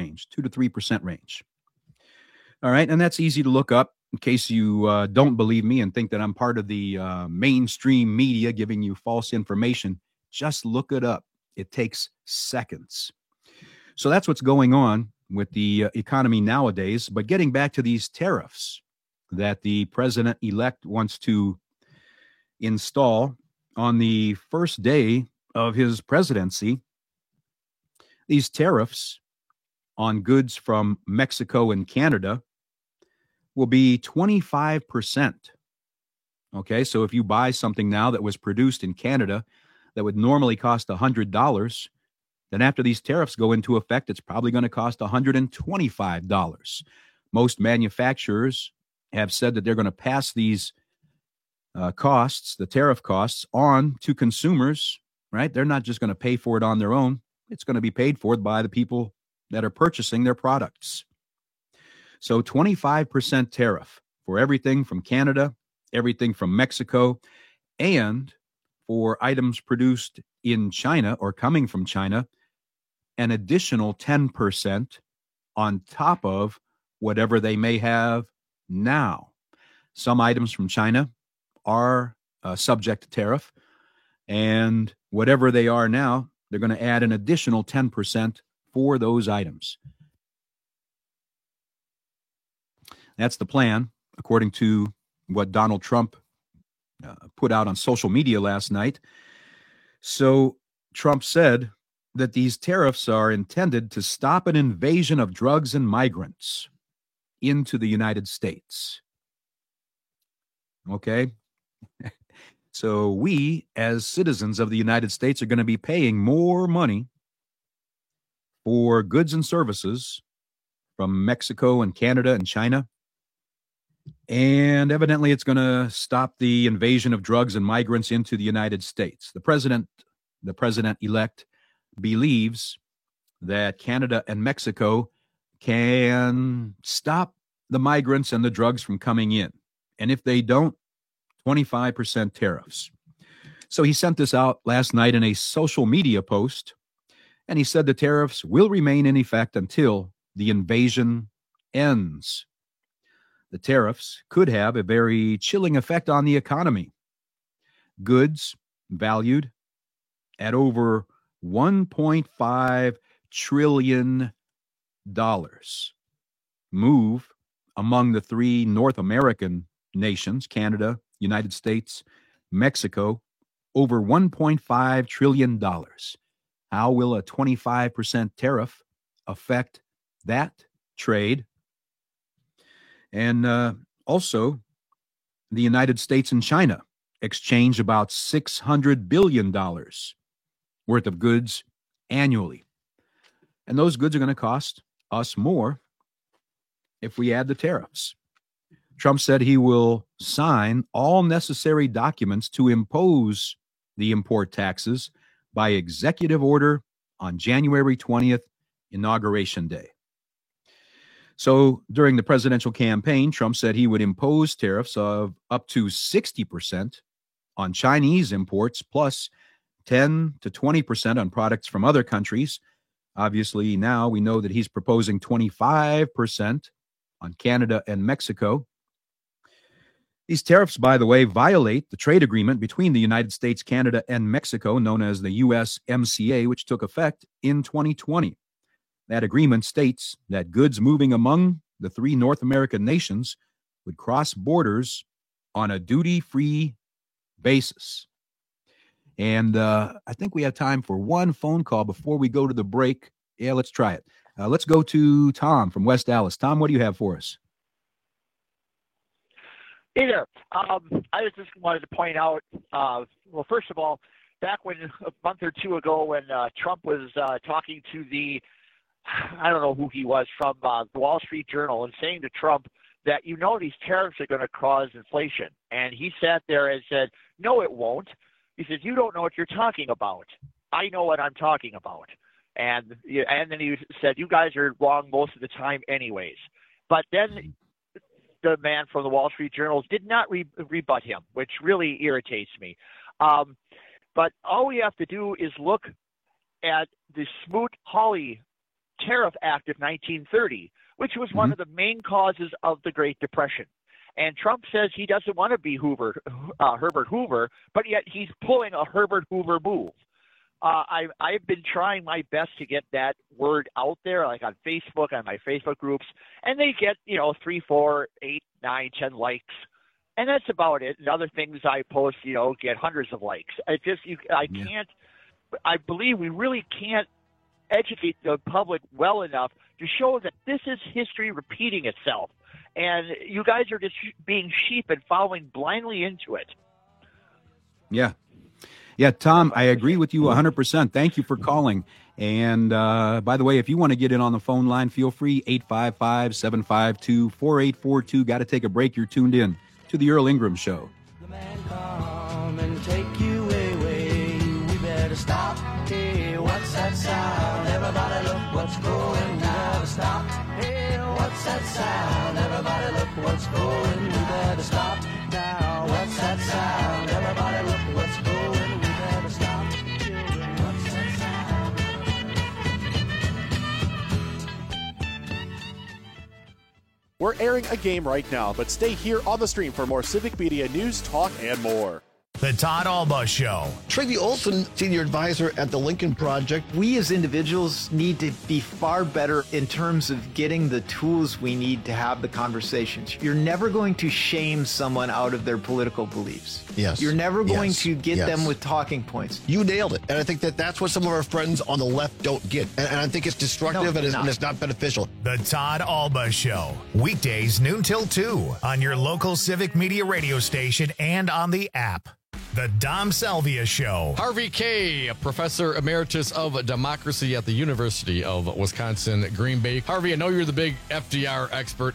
[SPEAKER 16] 3% range. All right, and that's easy to look up in case you don't believe me and think that I'm part of the mainstream media giving you false information. Just look it up. It takes seconds. So that's what's going on with the economy nowadays. But getting back to these tariffs that the president-elect wants to install on the first day of his presidency, these tariffs on goods from Mexico and Canada will be 25%. Okay, so if you buy something now that was produced in Canada that would normally cost $100, then after these tariffs go into effect, it's probably going to cost $125. Most manufacturers have said that they're going to pass these costs, the tariff costs, on to consumers, right? They're not just going to pay for it on their own. It's going to be paid for by the people that are purchasing their products. So 25% tariff for everything from Canada, everything from Mexico, and for items produced in China or coming from China, an additional 10% on top of whatever they may have now. Some items from China are subject to tariff, and whatever they are now, they're going to add an additional 10% for those items. That's the plan, according to what Donald Trump put out on social media last night. So Trump said that these tariffs are intended to stop an invasion of drugs and migrants into the United States. Okay? So we, as citizens of the United States, are going to be paying more money for goods and services from Mexico and Canada and China. And evidently, it's going to stop the invasion of drugs and migrants into the United States. The president-elect, believes that Canada and Mexico can stop the migrants and the drugs from coming in. And if they don't, 25% tariffs. So he sent this out last night in a social media post, and he said the tariffs will remain in effect until the invasion ends. The tariffs could have a very chilling effect on the economy. Goods valued at over $1.5 trillion move among the three North American nations, Canada, United States, Mexico, over $1.5 trillion. How will a 25% tariff affect that trade? And also, the United States and China exchange about $600 billion worth of goods annually. And those goods are going to cost us more if we add the tariffs. Trump said he will sign all necessary documents to impose the import taxes by executive order on January 20th, Inauguration Day. So during the presidential campaign, Trump said he would impose tariffs of up to 60% on Chinese imports, plus 10 to 20% on products from other countries. Obviously, now we know that he's proposing 25% on Canada and Mexico. These tariffs, by the way, violate the trade agreement between the United States, Canada, and Mexico, known as the USMCA, which took effect in 2020. That agreement states that goods moving among the 3 North American nations would cross borders on a duty-free basis. And I think we have time for one phone call before we go to the break. Yeah, let's try it. Let's go to Tom from West Dallas. Tom, what do you have for us?
[SPEAKER 11] Hey there. I just wanted to point out, well, first of all, back when a month or two ago when Trump was talking to I don't know who he was, from the Wall Street Journal, and saying to Trump that, these tariffs are going to cause inflation. And he sat there and said, no, it won't. He says, you don't know what you're talking about. I know what I'm talking about. And then he said, you guys are wrong most of the time anyways. But then the man from the Wall Street Journal did not rebut him, which really irritates me. But all we have to do is look at the Smoot-Hawley Tariff Act of 1930, which was one of the main causes of the Great Depression. And Trump says he doesn't want to be Herbert Hoover, but yet he's pulling a Herbert Hoover move. I've been trying my best to get that word out there, like on Facebook, on my Facebook groups, and they get, 3, 4, 8, 9, 10 likes. And that's about it. And other things I post, get hundreds of likes. I believe we really can't educate the public well enough to show that this is history repeating itself. And you guys are just being sheep and following blindly into it.
[SPEAKER 16] Yeah. Yeah, Tom, I agree with you 100%. Thank you for calling. And by the way, if you want to get in on the phone line, feel free, 855-752-4842. Got to take a break. You're tuned in to the Earl Ingram Show.
[SPEAKER 4] The man come and take you away. We better stop. Hey, what's that sound? Everybody look what's going down. Stop. Hey, what's that sound? Everybody look what's going. We better stop now. What's that sound? Everybody look what's going. We better stop. Children, what's that sound?
[SPEAKER 1] We're airing a game right now, but stay here on the stream for more Civic Media news, talk, and more.
[SPEAKER 2] The Todd Alba Show.
[SPEAKER 13] Tracy Olson, Senior Advisor at the Lincoln Project.
[SPEAKER 17] We as individuals need to be far better in terms of getting the tools we need to have the conversations. You're never going to shame someone out of their political beliefs.
[SPEAKER 13] Yes.
[SPEAKER 17] You're never going to get them with talking points.
[SPEAKER 13] You nailed it. And I think that's what some of our friends on the left don't get. And I think it's destructive and it's not beneficial.
[SPEAKER 2] The Todd Alba Show. Weekdays noon till 2 on your local Civic Media radio station and on the app. The Dom Salvia Show.
[SPEAKER 18] Harvey Kaye, a professor emeritus of democracy at the University of Wisconsin, Green Bay. Harvey, I know you're the big FDR expert.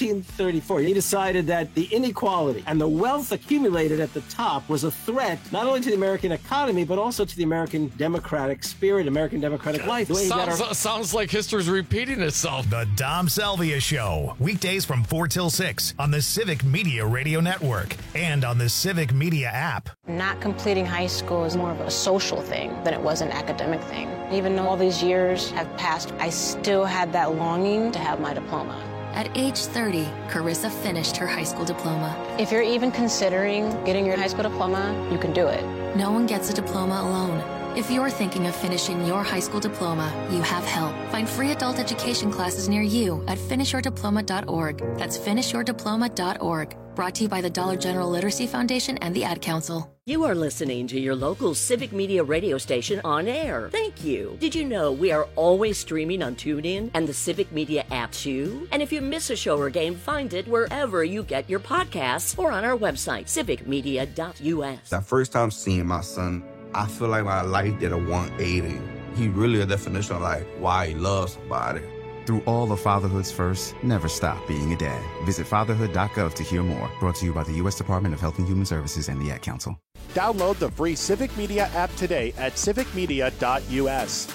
[SPEAKER 19] 1934, he decided that the inequality and the wealth accumulated at the top was a threat not only to the American economy, but also to the American democratic spirit, American democratic life.
[SPEAKER 18] Sounds like history's repeating itself.
[SPEAKER 2] The Dom Salvia Show. Weekdays from 4 till 6 on the Civic Media Radio Network and on the Civic Media app.
[SPEAKER 26] Not completing high school is more of a social thing than it was an academic thing. Even though all these years have passed, I still had that longing to have my diploma.
[SPEAKER 27] At age 30, Carissa finished her high school diploma.
[SPEAKER 26] If you're even considering getting your high school diploma, you can do it.
[SPEAKER 27] No one gets a diploma alone. If you're thinking of finishing your high school diploma, you have help. Find free adult education classes near you at finishyourdiploma.org. That's finishyourdiploma.org. Brought to you by the Dollar General Literacy Foundation and the Ad Council.
[SPEAKER 23] You are listening to your local Civic Media radio station on air. Thank you. Did you know we are always streaming on TuneIn and the Civic Media app too? And if you miss a show or game, find it wherever you get your podcasts or on our website, civicmedia.us.
[SPEAKER 28] That first time seeing my son, I feel like my life did a 180. He really a definition of like why he loves somebody.
[SPEAKER 29] Through all of fatherhood's first, never stop being a dad. Visit fatherhood.gov to hear more. Brought to you by the U.S. Department of Health and Human Services and the Ad Council.
[SPEAKER 1] Download the free Civic Media app today at civicmedia.us.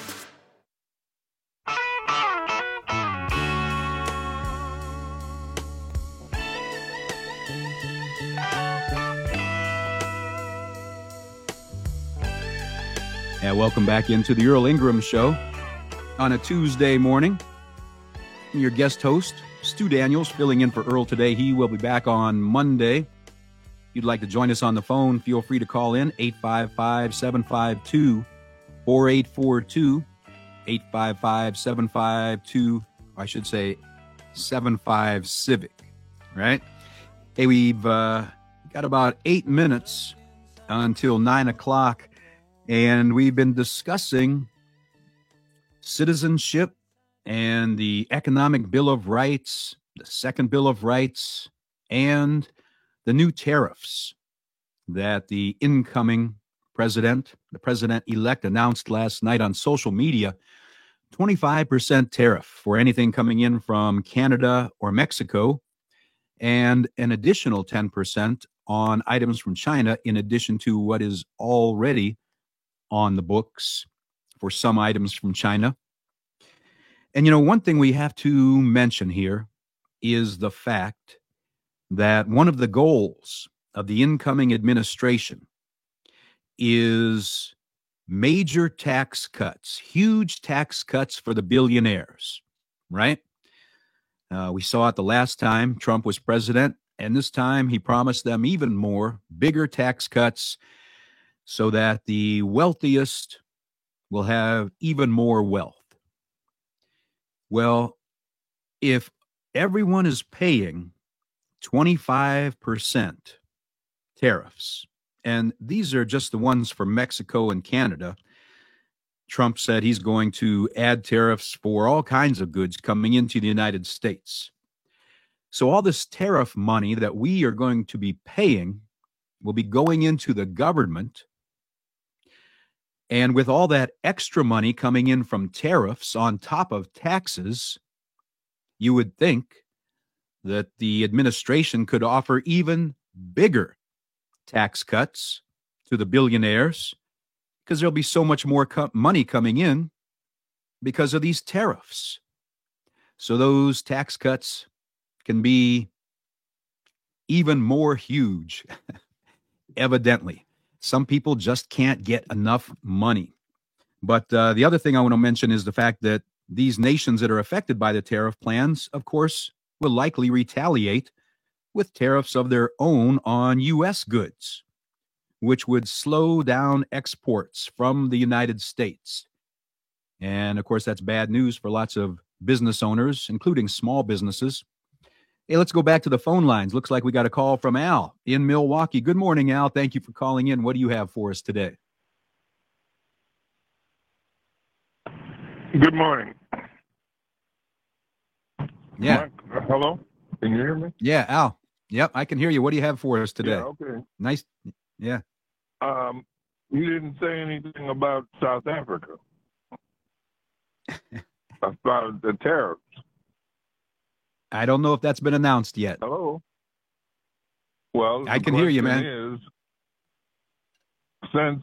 [SPEAKER 16] And welcome back into the Earl Ingram Show on a Tuesday morning. Your guest host, Stu Daniels, filling in for Earl today. He will be back on Monday. If you'd like to join us on the phone, feel free to call in 855-752-4842, 855-752, I should say 888-875-Civic, right? Hey, we've got about 8 minutes until 9 o'clock, and we've been discussing citizenship and the Economic Bill of Rights, the Second Bill of Rights, and the new tariffs that the incoming president, the president-elect, announced last night on social media. 25% tariff for anything coming in from Canada or Mexico, and an additional 10% on items from China, in addition to what is already on the books for some items from China. And, you know, one thing we have to mention here is the fact that one of the goals of the incoming administration is major tax cuts, huge tax cuts for the billionaires, right? We saw it the last time Trump was president, and this time he promised them even more, bigger tax cuts so that the wealthiest will have even more wealth. Well, if everyone is paying 25% tariffs, and these are just the ones for Mexico and Canada, Trump said he's going to add tariffs for all kinds of goods coming into the United States. So all this tariff money that we are going to be paying will be going into the government. And with all that extra money coming in from tariffs on top of taxes, you would think that the administration could offer even bigger tax cuts to the billionaires, because there'll be so much more money coming in because of these tariffs. So those tax cuts can be even more huge, evidently. Some people just can't get enough money. But the other thing I want to mention is the fact that these nations that are affected by the tariff plans, of course, will likely retaliate with tariffs of their own on U.S. goods, which would slow down exports from the United States. And, of course, that's bad news for lots of business owners, including small businesses. Hey, let's go back to the phone lines. Looks like we got a call from Al in Milwaukee. Good morning, Al. Thank you for calling in. What do you have for us today?
[SPEAKER 3] Good morning.
[SPEAKER 16] Yeah.
[SPEAKER 3] Hello? Can you hear me?
[SPEAKER 16] Yeah, Al. Yep, I can hear you. What do you have for us today?
[SPEAKER 3] Yeah, okay.
[SPEAKER 16] Nice. Yeah.
[SPEAKER 3] You didn't say anything about South Africa. About the tariffs.
[SPEAKER 16] I don't know if that's been announced yet.
[SPEAKER 3] Hello? Well,
[SPEAKER 16] I can hear you, man.
[SPEAKER 3] Is, since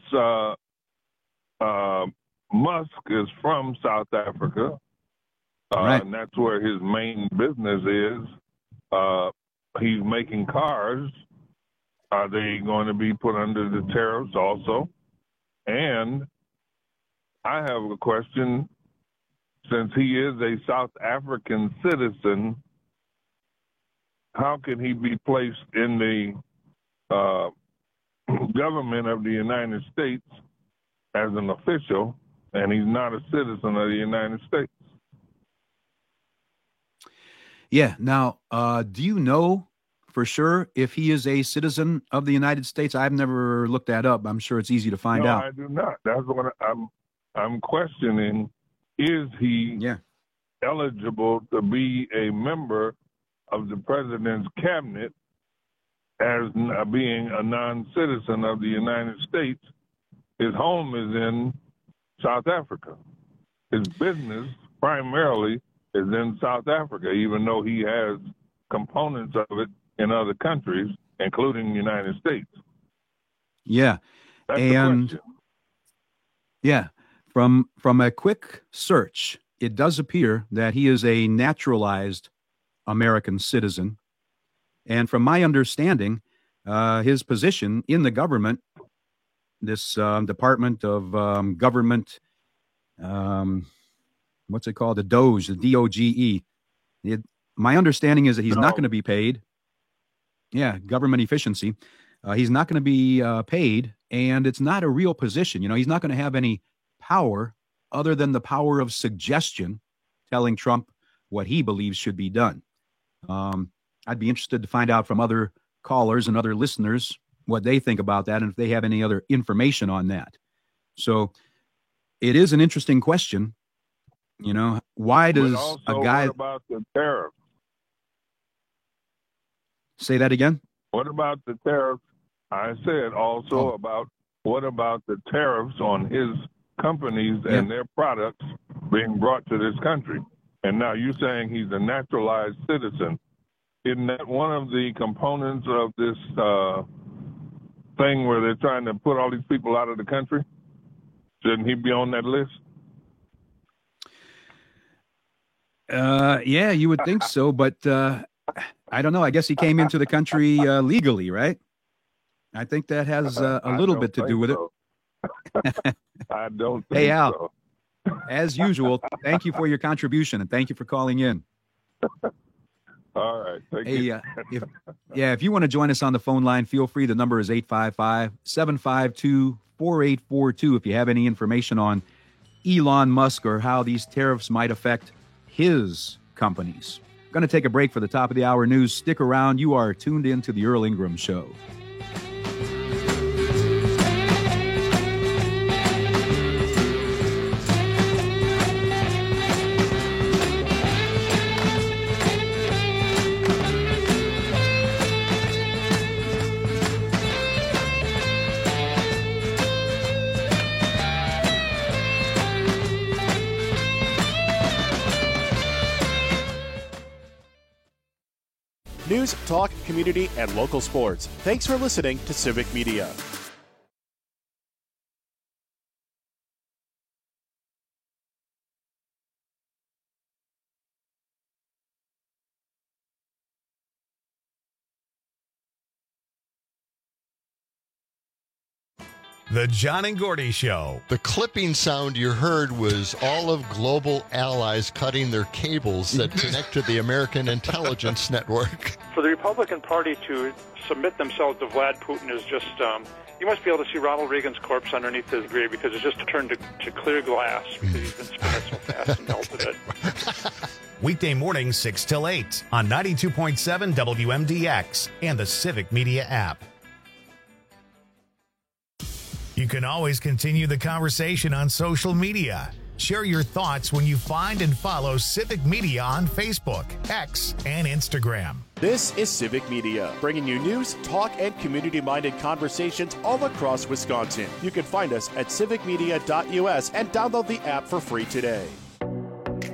[SPEAKER 3] Musk is from South Africa,
[SPEAKER 16] right,
[SPEAKER 3] and that's where his main business is, he's making cars. Are they going to be put under the tariffs also? And I have a question. Since he is a South African citizen, how can he be placed in the government of the United States as an official, and he's not a citizen of the United States?
[SPEAKER 16] Yeah. Now, do you know for sure if he is a citizen of the United States? I've never looked that up. I'm sure it's easy to find out.
[SPEAKER 3] No, I do not. That's what I'm questioning. Is he eligible to be a member of the president's cabinet as being a non-citizen of the United States? His home is in South Africa. His business primarily is in South Africa, even though he has components of it in other countries, including the United States.
[SPEAKER 16] Yeah.
[SPEAKER 3] That's
[SPEAKER 16] and
[SPEAKER 3] the question.
[SPEAKER 16] Yeah. From a quick search, it does appear that he is a naturalized American citizen. And from my understanding, his position in the government, this Department of Government, what's it called? The DOGE, the DOGE. My understanding is that he's not going to be paid. Yeah, government efficiency. He's not going to be paid, and it's not a real position. You know, he's not going to have any power other than the power of suggestion, telling Trump what he believes should be done. I'd be interested to find out from other callers and other listeners what they think about that and if they have any other information on that. So it is an interesting question. You know, why does a guy...
[SPEAKER 3] What about the tariff?
[SPEAKER 16] Say that again?
[SPEAKER 3] What about the tariffs? I said also about what about the tariffs on his companies and their products being brought to this country? And now you're saying he's a naturalized citizen. Isn't that one of the components of this thing where they're trying to put all these people out of the country? Shouldn't he be on that list?
[SPEAKER 16] Yeah, you would think so, but I don't know. I guess he came into the country legally, right? I think that has a little bit to do with it.
[SPEAKER 3] I don't think
[SPEAKER 16] Hey, Al,
[SPEAKER 3] so.
[SPEAKER 16] as usual, thank you for your contribution and thank you for calling in.
[SPEAKER 3] All right.
[SPEAKER 16] Hey, if you want to join us on the phone line, feel free. The number is 855-752-4842 if you have any information on Elon Musk or how these tariffs might affect his companies. Going to take a break for the top of the hour news. Stick around. You are tuned in to the Earl Ingram Show.
[SPEAKER 1] News, talk, community, and local sports. Thanks for listening to Civic Media.
[SPEAKER 2] The John and Gordy Show.
[SPEAKER 5] The clipping sound you heard was all of global allies cutting their cables that connect to the American intelligence network.
[SPEAKER 6] For the Republican Party to submit themselves to Vlad Putin is just, you must be able to see Ronald Reagan's corpse underneath his grave because it's just turned to clear glass because he's been spinning so fast and melted it.
[SPEAKER 2] Weekday mornings 6 till 8 on 92.7 WMDX and the Civic Media app. You can always continue the conversation on social media. Share your thoughts when you find and follow Civic Media on Facebook, X, and Instagram.
[SPEAKER 1] This is Civic Media, bringing you news, talk, and community-minded conversations all across Wisconsin. You can find us at civicmedia.us and download the app for free today.